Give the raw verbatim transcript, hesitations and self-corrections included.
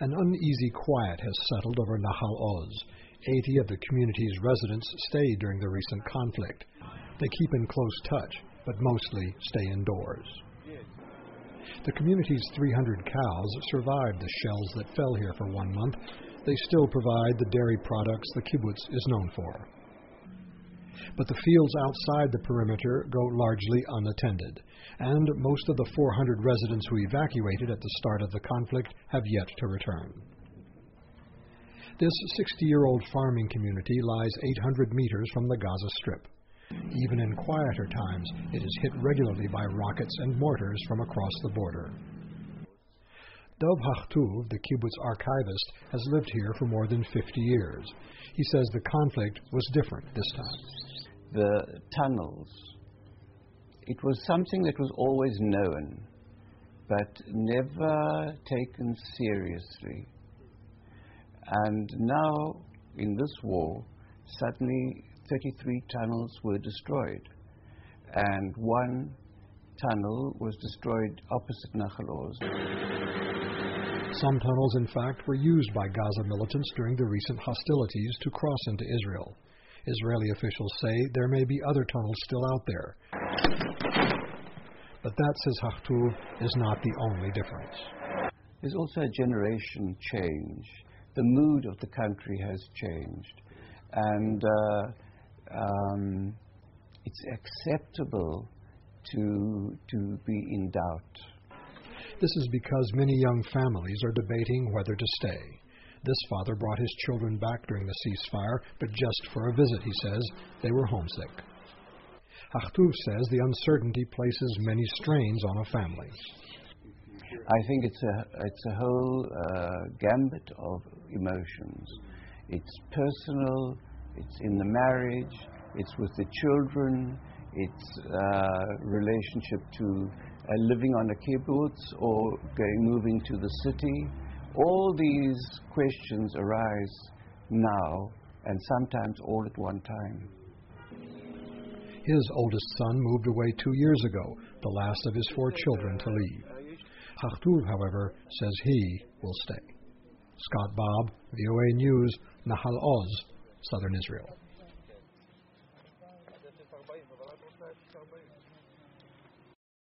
An uneasy quiet has settled over Nahal Oz. Eighty of the community's residents stayed during the recent conflict. They keep in close touch, but mostly stay indoors. The community's three hundred cows survived the shells that fell here for one month. They still provide the dairy products the kibbutz is known for. But the fields outside the perimeter go largely unattended, and most of the four hundred residents who evacuated at the start of the conflict have yet to return. This sixty-year-old farming community lies eight hundred meters from the Gaza Strip. Even in quieter times, it is hit regularly by rockets and mortars from across the border. Dov Hachtuv, the kibbutz archivist, has lived here for more than fifty years. He says the conflict was different this time. The tunnels, it was something that was always known, but never taken seriously. And now, in this war, suddenly thirty-three tunnels were destroyed, and one tunnel was destroyed opposite Nahal Oz. Some tunnels, in fact, were used by Gaza militants during the recent hostilities to cross into Israel. Israeli officials say there may be other tunnels still out there. But that, says Hachtuv, is not the only difference. There's also a generation change. The mood of the country has changed. And uh, um, it's acceptable to, to be in doubt. This is because many young families are debating whether to stay. This father brought his children back during the ceasefire, but just for a visit, he says. They were homesick. Hachtuv says the uncertainty places many strains on a family. I think it's a, it's a whole uh, gambit of emotions. It's personal, it's in the marriage, it's with the children, it's uh, relationship to uh, living on a kibbutz or going, moving to the city. All these questions arise now and sometimes all at one time. His oldest son moved away two years ago, the last of his four children to leave. Hachtuv, however, says he will stay. Scott Bob, V O A News, Nahal Oz, Southern Israel.